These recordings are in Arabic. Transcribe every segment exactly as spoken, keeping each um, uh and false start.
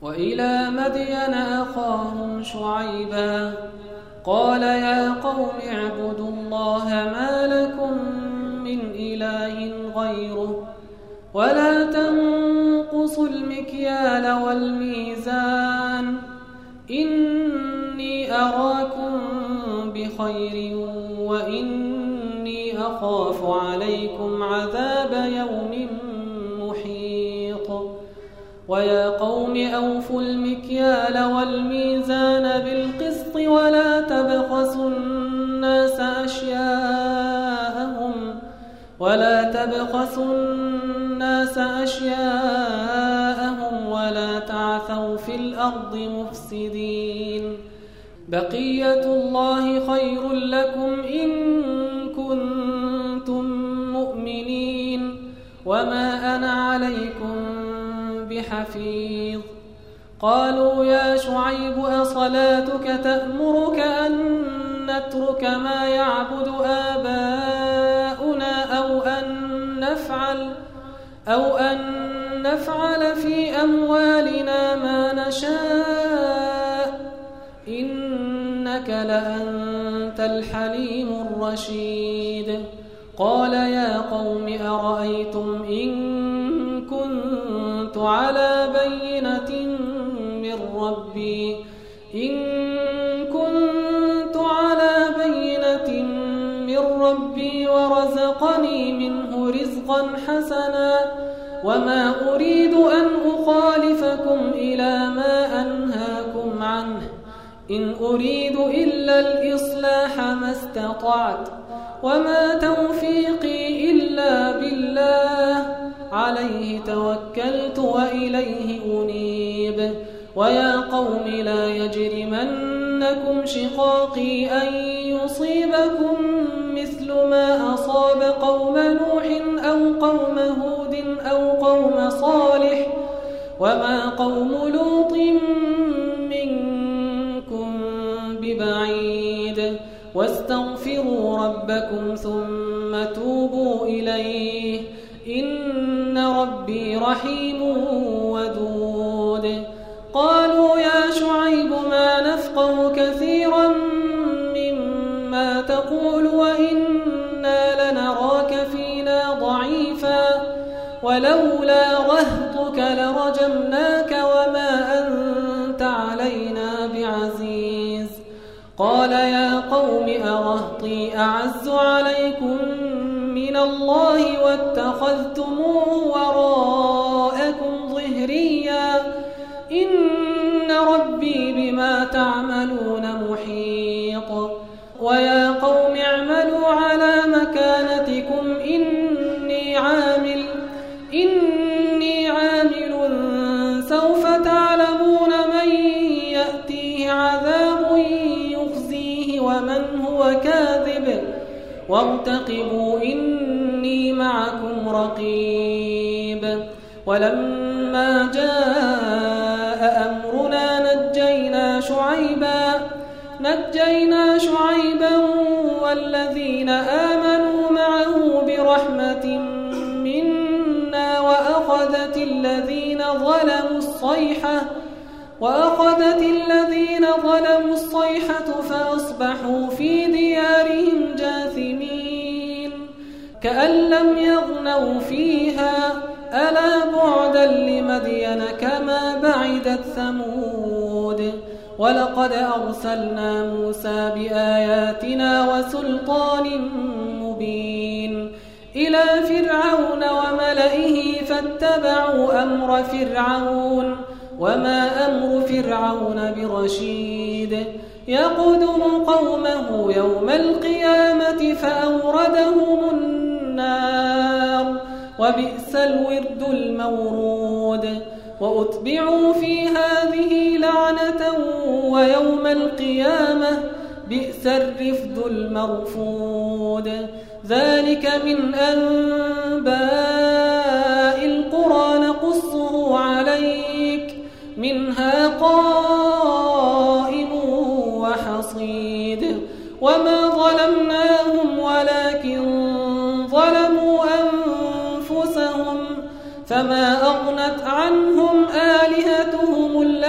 وإلى مدين أخاهم شعيبا قال يا قوم اعبدوا الله ما لكم من إله غيره ولا تنقصوا المكيال والميزان إني أراكم بخير وإني أخاف عليكم عذاب يوم محيط ويا قوم أوفوا المكيال والميزان بالقسط ولا تبخسوا الناس أشياءهم ولا تبخسوا الناس أشياءهم ولا تعثوا في الأرض مفسدين بقية الله خير لكم إن كنتم مؤمنين وما أنا عليكم بحفيظ قالوا يا شعيب أصلاتك تأمرك أن نترك ما يعبد آباؤنا أو أن نفعل أو أن نفعل في أموالنا ما نشاء إنك لأنت الحليم الرشيد قال يا قوم أرأيتم إن كنت على بينة من ربي إن كنت على بينة من ربي ورزقني منه رزقا حسنا وما أريد أن أخالفكم إلى ما أنهاكم عنه إن أريد إلا الإصلاح ما استطعت وما توفيقي إلا بالله عليه توكلت وإليه أنيب ويا قوم لا يجرمنكم شقاقي أن يصيبكم مثل ما أصاب قوم نوح أو قوم هود أو قوم صالح وما قوم لوط منكم ببعيد واستغفروا ربكم ثم توبوا إليه إن ربي رحيم ودود قالوا يا شعيب ما نفقه كثيرا مما تقول وإنا لنراك فينا ضعيفا ولولا رهطك لرجمناك وما أنت علينا بعزيز قال يا قوم أرهطي أعز عليكم من الله واتخذتموه وراءكم ظهريا إن ربي بما تعملون محيط ويا قوم اعملوا على مكانتكم إني عامل إني عامل سوف تعلمون من يأتيه عذاب يخزيه ومن هو كاذب وارتقبوا إني معكم رقيب ولما جاء أمرنا نجينا شعيبا نجينا شعيبا والذين آمنوا معه برحمة منا وأخذت الذين ظلموا الصيحة وأخذت الذين ظلموا الصيحة فأصبحوا في ديارهم جاثمين كأن لم يغنوا فيها ألا بعدا لمدين كما بعدت ثمود ولقد أرسلنا موسى بآياتنا وسلطان مبين إلى فرعون وملئه فاتبعوا أمر فرعون وما أمر فرعون برشيد يقدم قومه يوم القيامة فأوردهم النار وبئس الورد المورود وأتبعوا في هذه لعنة ويوم القيامة بئس الرفد المرفود ذلك من أنباء القرى نقصه عليك منها قائم وحصيد وما ظلمناهم ولكن ظلموا أنفسهم فما أغنت عنهم آلهتهم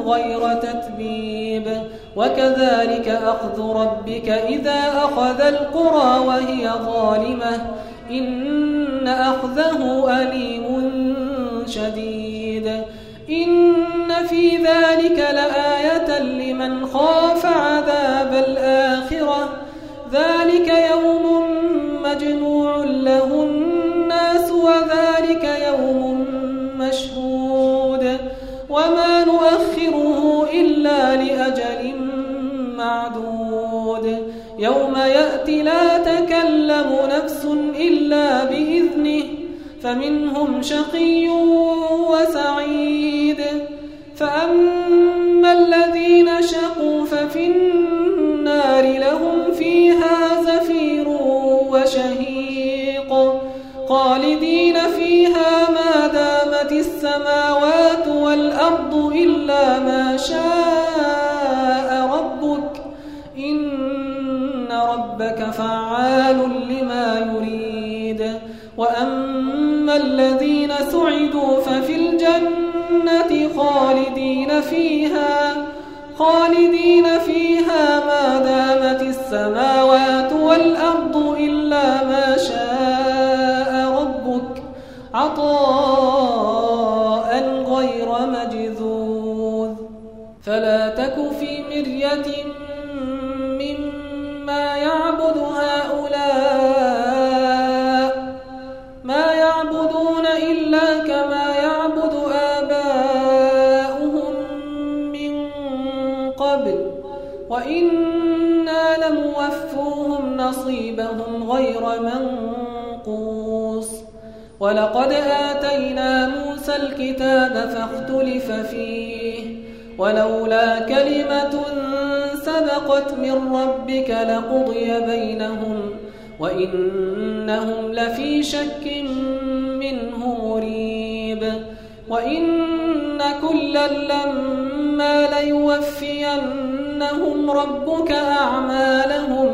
غير تتبيب وكذلك أخذ ربك إذا أخذ القرى وهي ظالمة إن أخذه أليم شديد إن في ذلك لآية لمن خاف عذاب الآخرة ذلك يوم مجموع له الناس وذلك يوم مشهود وما نؤخره إلا لأجل معدود يوم يأتي لا تكلم نفس إلا بإذنه فمنهم شقي وسعيد فأما الذين شقوا ففي النار لهم فيها زفير وشهيق خالدين فيها ما دامت السماوات والأرض إلا ما شاء ربك إن ربك فعال لما يريد وأما الذين سعدوا ففي الجنة خالدين فيها خالدين فيها ما دامت السماوات والأرض إلا ما شاء ربك عطاء غير مجذوذ فلا تك في مرية مما يعبد هؤلاء ما يعبدون إلا كما يعبد آباؤهم من قبل وإنا لموفوهم نصيبهم غير منقوص ولقد آتينا موسى الكتاب فاختلف فيه ولولا كلمة سبقت من ربك لقضي بينهم وإنهم لفي شك منه مريب وإن كلا لما ليوفينهم ربك أعمالهم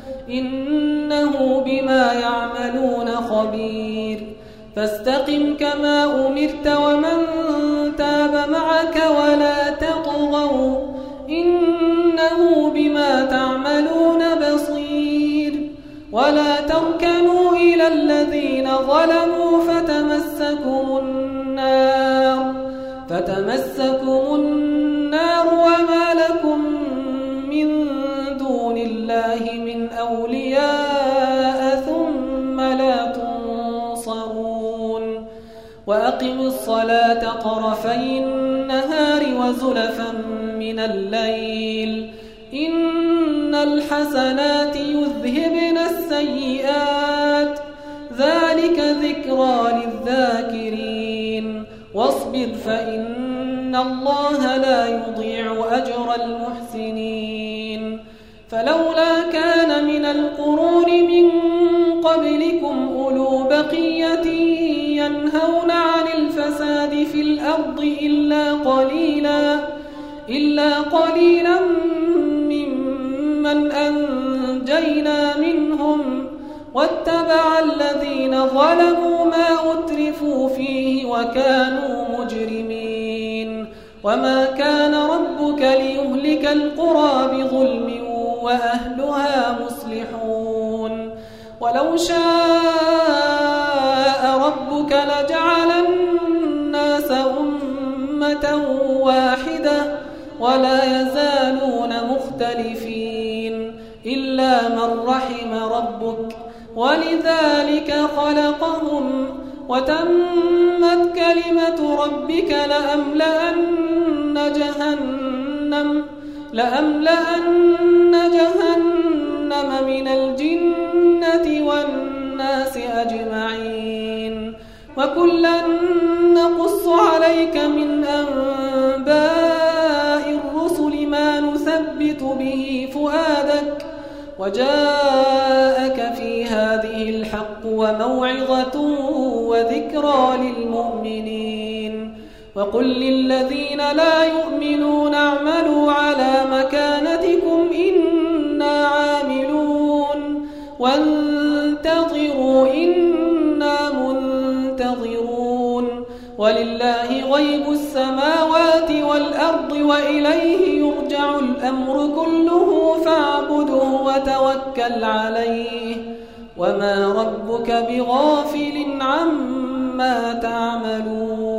إنه بما يعملون خبير فاستقم كما أمرت ومن تاب معك ولا تطغوا إنه بما تعملون بصير ولا تركنوا إلى الذين ظلموا فتمسكم النار فتمسكم النار وما لكم من دون الله من أولياء ثم لا تنصرون وأقم الصلاة طرفي النهار وزلفا من الليل إن الحسنات يذهبن السيئات ذلك ذكرى للذاكرين واصبر فإن الله لا يضيع أجر المحسنين فلولا كان من القرون من قبلكم أولو بقية ينهون عن الفساد في الأرض إلا قليلا إلا قليلا ممن أنجينا منهم واتبع الذين ظلموا ما أترفوا فيه وكانوا مجرمين وما كان ربك ليهلك القرى بظلم وأهلها مصلحون ولو شاء ربك لجعل الناس أمة واحدة ولا يزالون مختلفين إلا من رحم ربك ولذلك خلقهم وتمت كلمة ربك لأملأن جهنم لأملأن جهنم من الجنة والناس أجمعين وكلا نقص عليك من أنباء الرسل ما نثبت به فؤادك وجاءك في هذه الحق وموعظة وذكرى للمؤمنين وقل للذين لا يؤمنون اعملوا على مكانتكم إنا عاملون وانتظروا إنا منتظرون ولله غيب السماوات والأرض والأرض وإليه يرجع الأمر كله فاعبده وتوكل عليه وما ربك بغافل عما تعملون